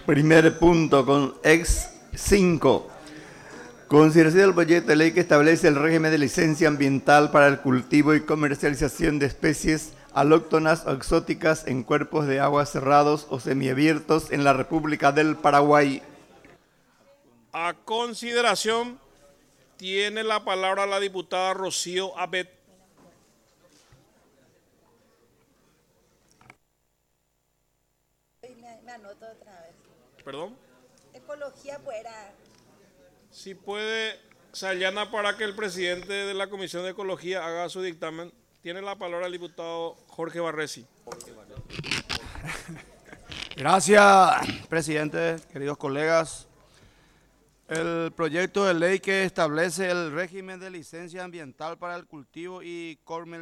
Primer punto, con ex 5. Consideración del proyecto de ley que establece el régimen de licencia ambiental para el cultivo y comercialización de especies alóctonas o exóticas en cuerpos de agua cerrados o semiabiertos en la República del Paraguay. A consideración, tiene la palabra la diputada Rocío Abet. Me anoto otra vez. ¿Perdón? Ecología fuera. Si puede, Sayana, para que el presidente de la Comisión de Ecología haga su dictamen. Tiene la palabra el diputado Jorge Barresi. Gracias, presidente, queridos colegas. El proyecto de ley que establece el régimen de licencia ambiental para el cultivo y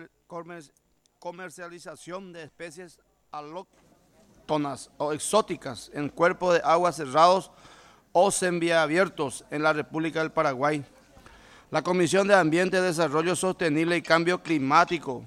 comercialización de especies alóctonas o exóticas en cuerpos de agua cerrados o semiabiertos en la República del Paraguay. La Comisión de Ambiente, Desarrollo Sostenible y Cambio Climático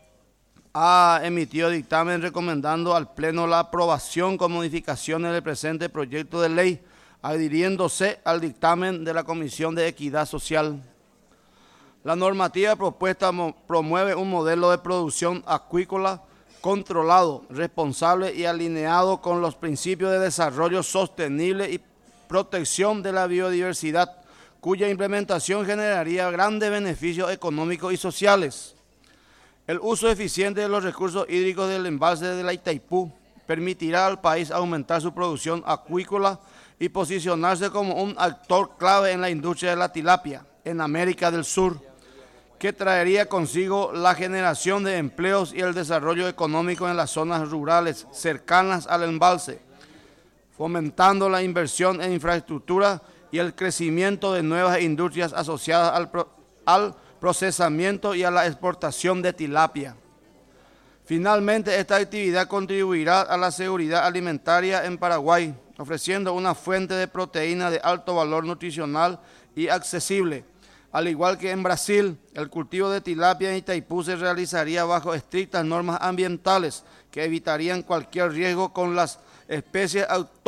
ha emitido dictamen recomendando al Pleno la aprobación con modificaciones del presente proyecto de ley, adhiriéndose al dictamen de la Comisión de Equidad Social. La normativa propuesta promueve un modelo de producción acuícola controlado, responsable y alineado con los principios de desarrollo sostenible y protección de la biodiversidad, cuya implementación generaría grandes beneficios económicos y sociales. El uso eficiente de los recursos hídricos del embalse de la Itaipú permitirá al país aumentar su producción acuícola y posicionarse como un actor clave en la industria de la tilapia en América del Sur, que traería consigo la generación de empleos y el desarrollo económico en las zonas rurales cercanas al embalse, fomentando la inversión en infraestructura y el crecimiento de nuevas industrias asociadas al procesamiento y a la exportación de tilapia. Finalmente, esta actividad contribuirá a la seguridad alimentaria en Paraguay, ofreciendo una fuente de proteína de alto valor nutricional y accesible. Al igual que en Brasil, el cultivo de tilapia en Itaipú se realizaría bajo estrictas normas ambientales que evitarían cualquier riesgo con las especies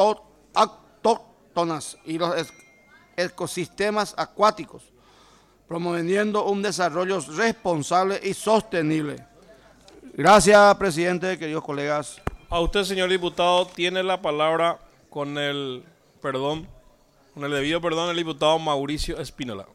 autóctonas y los ecosistemas acuáticos, promoviendo un desarrollo responsable y sostenible. Gracias, presidente, queridos colegas. A usted, señor diputado, tiene la palabra con el debido perdón, el diputado Mauricio Espínola.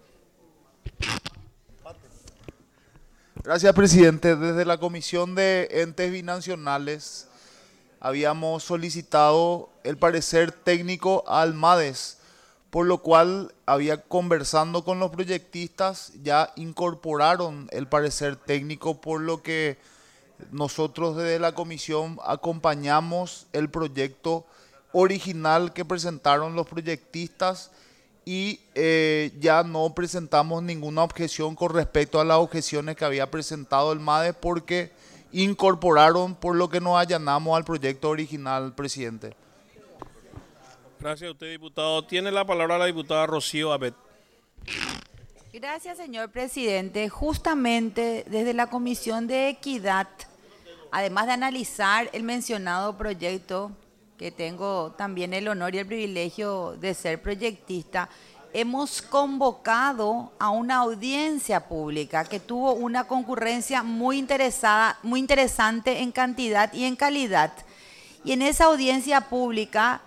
Gracias, presidente. Desde la Comisión de Entes Binacionales habíamos solicitado el parecer técnico al MADES, por lo cual conversando con los proyectistas, ya incorporaron el parecer técnico, por lo que nosotros desde la comisión acompañamos el proyecto original que presentaron los proyectistas y ya no presentamos ninguna objeción con respecto a las objeciones que había presentado el MADES, porque incorporaron, por lo que nos allanamos al proyecto original, presidente. Gracias a usted, diputado. Tiene la palabra la diputada Rocío Abet. Gracias, señor presidente. Justamente desde la Comisión de Equidad, además de analizar el mencionado proyecto, que tengo también el honor y el privilegio de ser proyectista, hemos convocado a una audiencia pública que tuvo una concurrencia muy interesante en cantidad y en calidad. Y en esa audiencia pública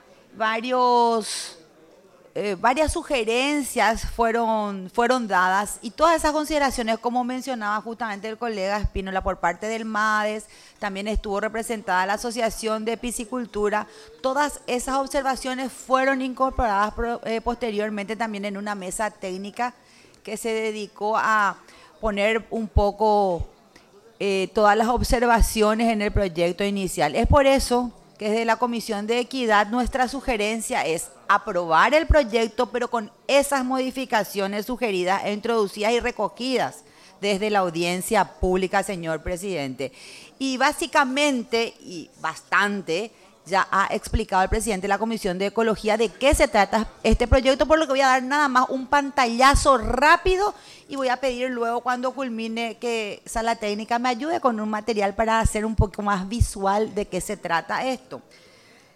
varias sugerencias fueron dadas, y todas esas consideraciones, como mencionaba justamente el colega Espínola, por parte del MADES, también estuvo representada la Asociación de Piscicultura. Todas esas observaciones fueron incorporadas posteriormente también en una mesa técnica que se dedicó a poner un poco todas las observaciones en el proyecto inicial. Es por eso que desde la Comisión de Equidad nuestra sugerencia es aprobar el proyecto, pero con esas modificaciones sugeridas e introducidas y recogidas desde la audiencia pública, señor presidente. Y básicamente, y bastante, ya ha explicado el presidente de la Comisión de Ecología de qué se trata este proyecto, por lo que voy a dar nada más un pantallazo rápido y voy a pedir luego, cuando culmine, que Sala Técnica me ayude con un material para hacer un poco más visual de qué se trata esto.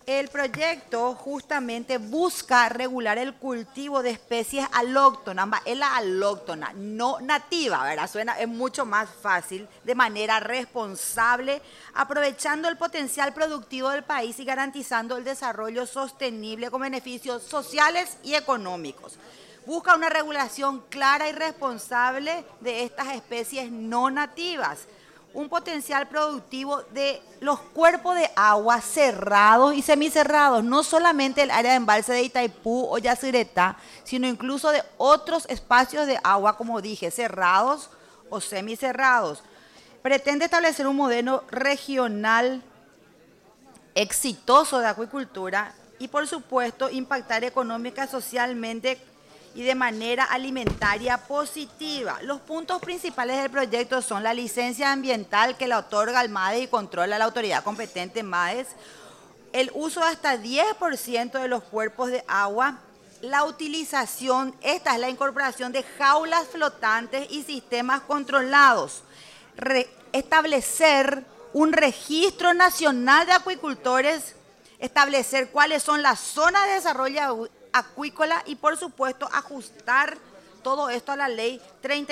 El proyecto justamente busca regular el cultivo de especies alóctonas, es la alóctona, no nativa, ¿verdad? Es mucho más fácil, de manera responsable, aprovechando el potencial productivo del país y garantizando el desarrollo sostenible con beneficios sociales y económicos. Busca una regulación clara y responsable de estas especies no nativas. Un potencial productivo de los cuerpos de agua cerrados y semicerrados, no solamente el área de embalse de Itaipú o Yacyretá, sino incluso de otros espacios de agua, como dije, cerrados o semicerrados. Pretende establecer un modelo regional exitoso de acuicultura y, por supuesto, impactar económica, socialmente y de manera alimentaria positiva. Los puntos principales del proyecto son la licencia ambiental que la otorga el MADES y controla la autoridad competente MADES, el uso de hasta 10% de los cuerpos de agua, la utilización, esta es la incorporación de jaulas flotantes y sistemas controlados, establecer un registro nacional de acuicultores, establecer cuáles son las zonas de desarrollo acuícola y, por supuesto, ajustar todo esto a la ley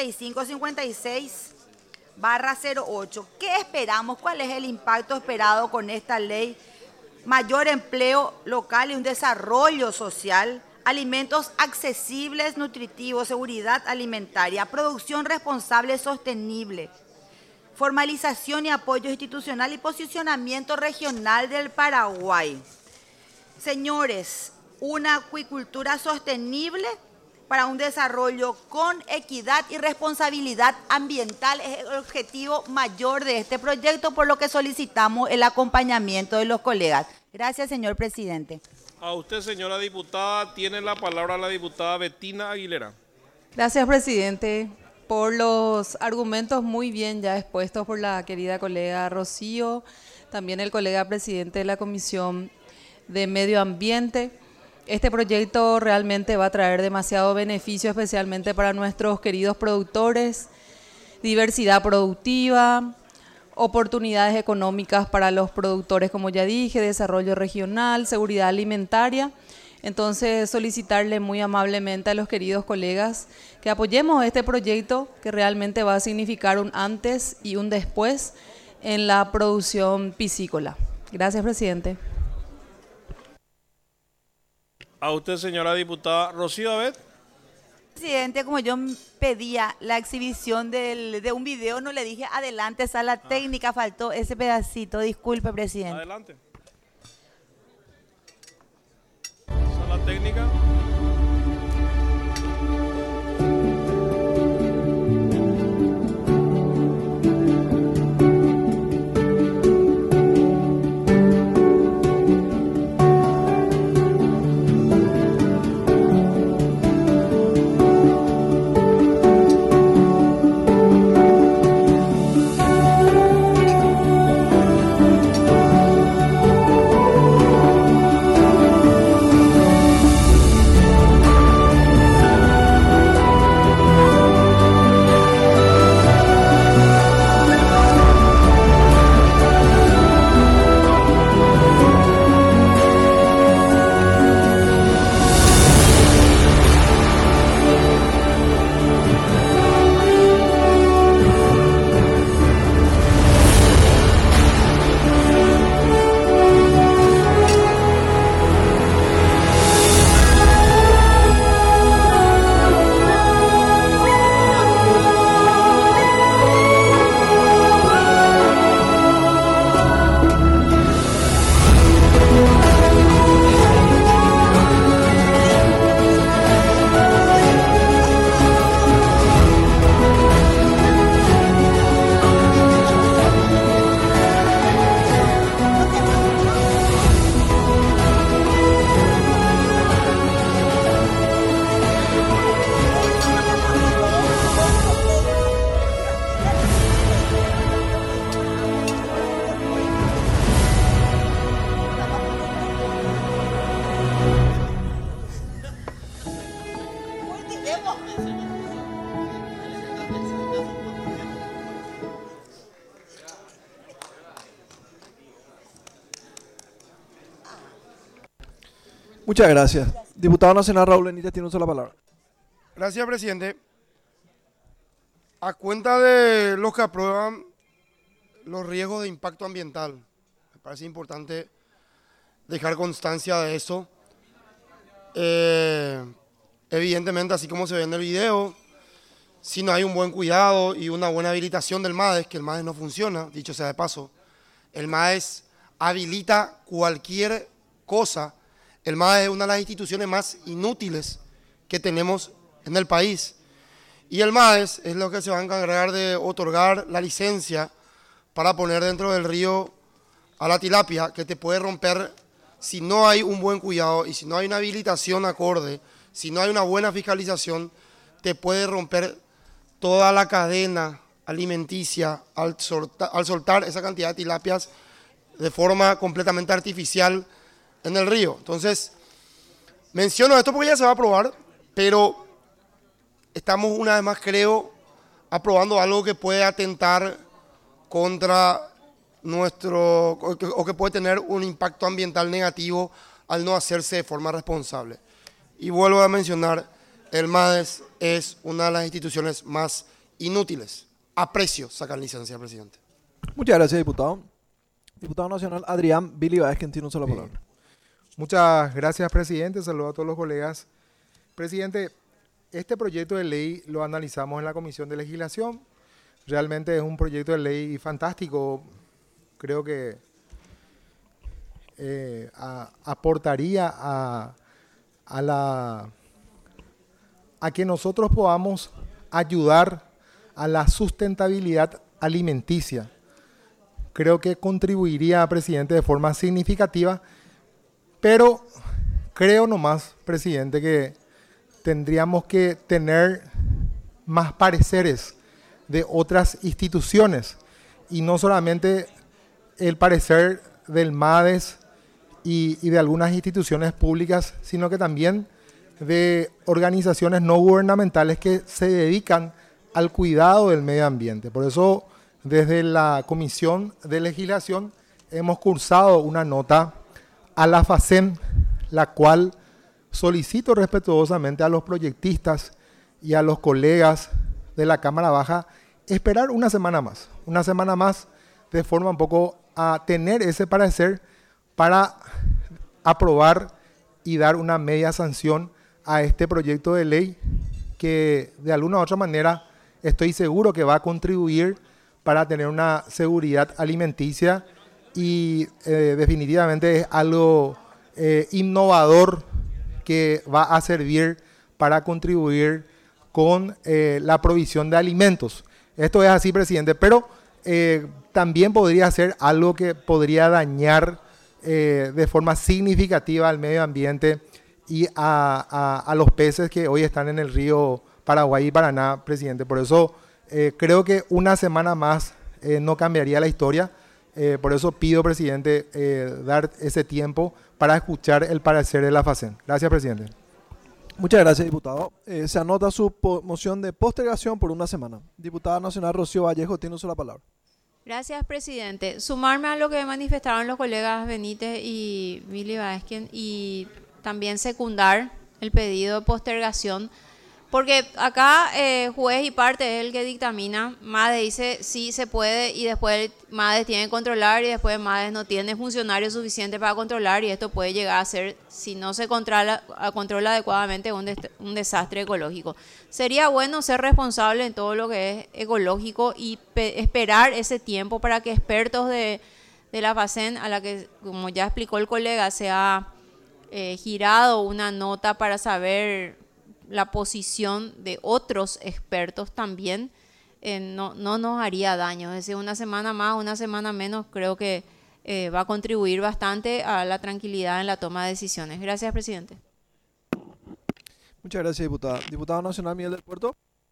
3556/08. ¿Qué esperamos? ¿Cuál es el impacto esperado con esta ley? Mayor empleo local y un desarrollo social, alimentos accesibles, nutritivos, seguridad alimentaria, producción responsable, sostenible, formalización y apoyo institucional y posicionamiento regional del Paraguay. Señores, una acuicultura sostenible para un desarrollo con equidad y responsabilidad ambiental es el objetivo mayor de este proyecto, por lo que solicitamos el acompañamiento de los colegas. Gracias, señor presidente. A usted, señora diputada, tiene la palabra la diputada Betina Aguilera. Gracias, presidente, por los argumentos muy bien ya expuestos por la querida colega Rocío, también el colega presidente de la Comisión de Medio Ambiente. Este proyecto realmente va a traer demasiado beneficio, especialmente para nuestros queridos productores, diversidad productiva, oportunidades económicas para los productores, como ya dije, desarrollo regional, seguridad alimentaria. Entonces, solicitarle muy amablemente a los queridos colegas que apoyemos este proyecto que realmente va a significar un antes y un después en la producción piscícola. Gracias, presidente. A usted, señora diputada Rocío Abet. Presidente, como yo pedía la exhibición de un video, no le dije adelante, sala técnica, faltó ese pedacito. Disculpe, presidente. Adelante. Sala técnica. Muchas gracias. Diputado Nacional Raúl Benítez tiene uso la palabra. Gracias, presidente. A cuenta de los que aprueban los riesgos de impacto ambiental, me parece importante dejar constancia de eso. Evidentemente, así como se ve en el video, si no hay un buen cuidado y una buena habilitación del MADES, que el MADES no funciona, dicho sea de paso, el MADES habilita cualquier cosa. El MADES es una de las instituciones más inútiles que tenemos en el país. Y el MADES es lo que se va a encargar de otorgar la licencia para poner dentro del río a la tilapia, que te puede romper si no hay un buen cuidado y si no hay una habilitación acorde, si no hay una buena fiscalización, te puede romper toda la cadena alimenticia al soltar esa cantidad de tilapias de forma completamente artificial en el río. Entonces, menciono esto porque ya se va a aprobar, pero estamos una vez más, creo, aprobando algo que puede atentar contra o que puede tener un impacto ambiental negativo al no hacerse de forma responsable. Y vuelvo a mencionar, el MADES es una de las instituciones más inútiles. Aprecio sacar licencia, presidente. Muchas gracias, diputado. Diputado Nacional Adrián Billy Báez, quien tiene un solo palabra. Muchas gracias, presidente. Saludos a todos los colegas. Presidente, este proyecto de ley lo analizamos en la Comisión de Legislación. Realmente es un proyecto de ley fantástico. Creo que aportaría a que nosotros podamos ayudar a la sustentabilidad alimenticia. Creo que contribuiría, presidente, de forma significativa, pero creo nomás, presidente, que tendríamos que tener más pareceres de otras instituciones y no solamente el parecer del MADES y de algunas instituciones públicas, sino que también de organizaciones no gubernamentales que se dedican al cuidado del medio ambiente. Por eso, desde la Comisión de Legislación hemos cursado una nota a la FACEN, la cual solicito respetuosamente a los proyectistas y a los colegas de la Cámara Baja esperar una semana más, de forma un poco a tener ese parecer para aprobar y dar una media sanción a este proyecto de ley que de alguna u otra manera estoy seguro que va a contribuir para tener una seguridad alimenticia y definitivamente es algo innovador que va a servir para contribuir con la provisión de alimentos. Esto es así, presidente, pero también podría ser algo que podría dañar de forma significativa al medio ambiente y a los peces que hoy están en el río Paraguay y Paraná, presidente. Por eso creo que una semana más no cambiaría la historia. Por eso pido, presidente, dar ese tiempo para escuchar el parecer de la FACEN. Gracias, presidente. Muchas gracias, diputado. Se anota su moción de postergación por una semana. Diputada Nacional Rocío Vallejo tiene uso la palabra. Gracias, presidente. Sumarme a lo que manifestaron los colegas Benítez y Billy Vázquez y también secundar el pedido de postergación, porque acá juez y parte es el que dictamina. MADES dice sí se puede y después MADES tiene que controlar y después MADES no tiene funcionarios suficientes para controlar y esto puede llegar a ser, si no se controla adecuadamente, un desastre ecológico. Sería bueno ser responsable en todo lo que es ecológico y esperar ese tiempo para que expertos de la FACEN, a la que, como ya explicó el colega, se ha girado una nota para saber la posición de otros expertos también, no nos haría daño. Es decir, una semana más, una semana menos, creo que va a contribuir bastante a la tranquilidad en la toma de decisiones. Gracias, presidente. Muchas gracias, diputada. Diputado Nacional Miguel del Puerto.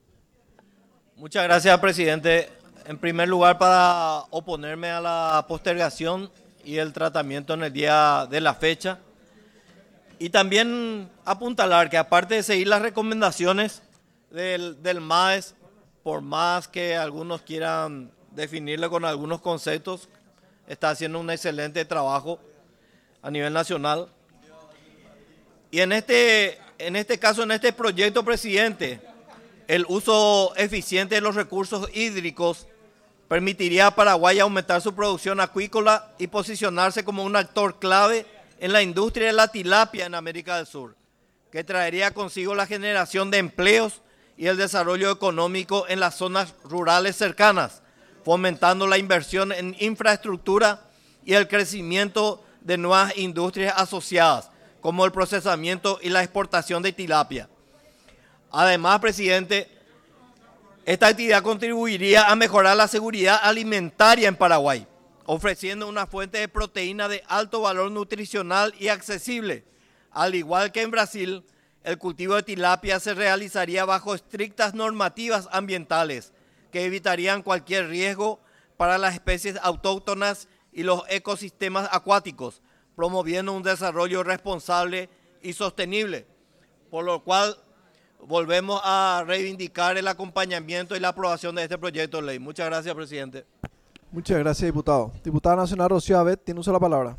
Muchas gracias, presidente. En primer lugar, para oponerme a la postergación y el tratamiento en el día de la fecha. Y también apuntalar que aparte de seguir las recomendaciones del MADES, por más que algunos quieran definirlo con algunos conceptos, está haciendo un excelente trabajo a nivel nacional. Y en este caso, en este proyecto, presidente, el uso eficiente de los recursos hídricos permitiría a Paraguay aumentar su producción acuícola y posicionarse como un actor clave en la industria de la tilapia en América del Sur, que traería consigo la generación de empleos y el desarrollo económico en las zonas rurales cercanas, fomentando la inversión en infraestructura y el crecimiento de nuevas industrias asociadas, como el procesamiento y la exportación de tilapia. Además, presidente, esta actividad contribuiría a mejorar la seguridad alimentaria en Paraguay, ofreciendo una fuente de proteína de alto valor nutricional y accesible. Al igual que en Brasil, el cultivo de tilapia se realizaría bajo estrictas normativas ambientales que evitarían cualquier riesgo para las especies autóctonas y los ecosistemas acuáticos, promoviendo un desarrollo responsable y sostenible, por lo cual volvemos a reivindicar el acompañamiento y la aprobación de este proyecto de ley. Muchas gracias, presidente. Muchas gracias, diputado. Diputada nacional Rocío Abet, tiene uso de la palabra.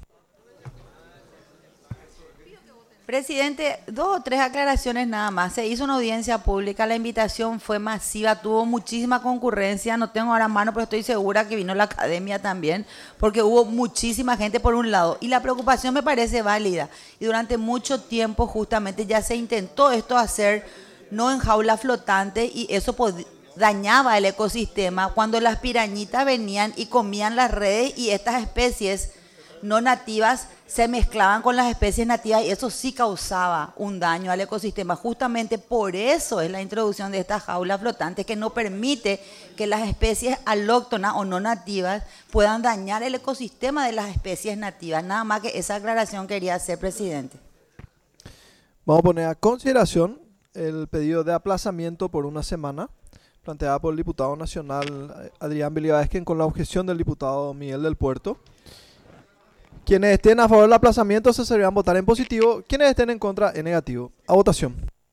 Presidente, 2 o 3 aclaraciones nada más. Se hizo una audiencia pública, la invitación fue masiva, tuvo muchísima concurrencia, no tengo ahora a mano, pero estoy segura que vino la academia también, porque hubo muchísima gente por un lado, y la preocupación me parece válida. Y durante mucho tiempo justamente ya se intentó esto hacer, no en jaula flotante, y eso dañaba el ecosistema cuando las pirañitas venían y comían las redes y estas especies no nativas se mezclaban con las especies nativas y eso sí causaba un daño al ecosistema. Justamente por eso es la introducción de estas jaulas flotantes que no permite que las especies alóctonas o no nativas puedan dañar el ecosistema de las especies nativas. Nada más que esa aclaración quería hacer, presidente. Vamos a poner a consideración el pedido de aplazamiento por una semana planteada por el diputado nacional Adrián Bilibaesquen con la objeción del diputado Miguel del Puerto. Quienes estén a favor del aplazamiento se deberán votar en positivo, quienes estén en contra en negativo. A votación.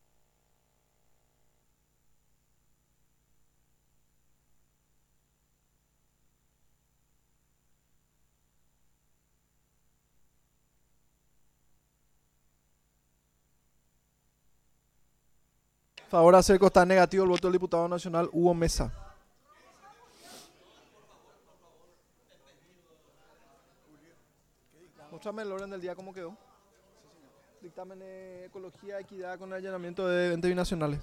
Favor hacer constar negativo el voto del diputado nacional Hugo Mesa. Muéstrame el orden del día, ¿cómo quedó? Dictamen de ecología, equidad con el allanamiento de eventos binacionales.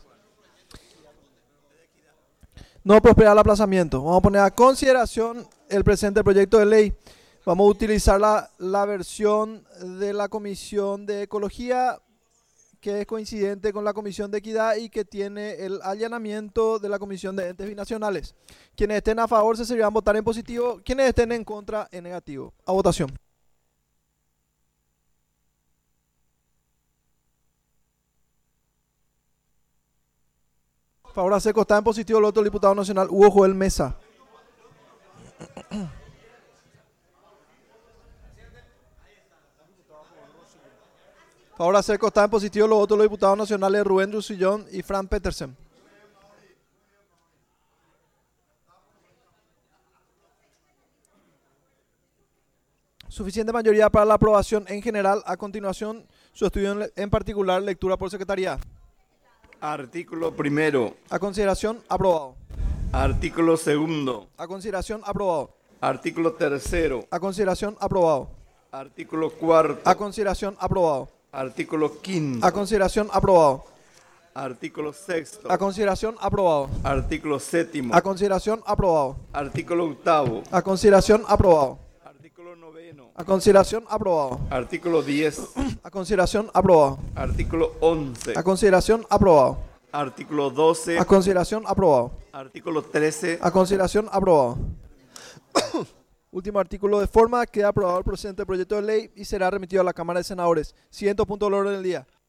No prospera el aplazamiento. Vamos a poner a consideración el presente proyecto de ley. Vamos a utilizar la versión de la Comisión de Ecología, que es coincidente con la Comisión de Equidad y que tiene el allanamiento de la Comisión de Entes Binacionales. Quienes estén a favor se deberán votar en positivo, quienes estén en contra en negativo. A votación. Favor hacer constar en positivo el voto del diputado nacional Hugo Joel Mesa. Favor hacer constar en positivo los votos de los diputados nacionales Rubén Rusillón y Fran Petersen. Suficiente mayoría para la aprobación en general. A continuación, su estudio en particular, lectura por secretaría. Artículo primero. A consideración, aprobado. Artículo segundo. A consideración, aprobado. Artículo tercero. A consideración, aprobado. Artículo cuarto. A consideración, aprobado. Artículo quinto. A consideración, aprobado. Artículo sexto. A consideración, aprobado. Artículo séptimo. A consideración, aprobado. Artículo octavo. A consideración, aprobado. Artículo noveno. A consideración, aprobado. Artículo 10. A consideración, aprobado. Artículo 11. A consideración, aprobado. Artículo 12. A consideración, aprobado. Artículo 13. A consideración, aprobado. Último artículo de forma, queda aprobado el presente proyecto de ley y será remitido a la Cámara de Senadores. Siguiente punto del orden del día.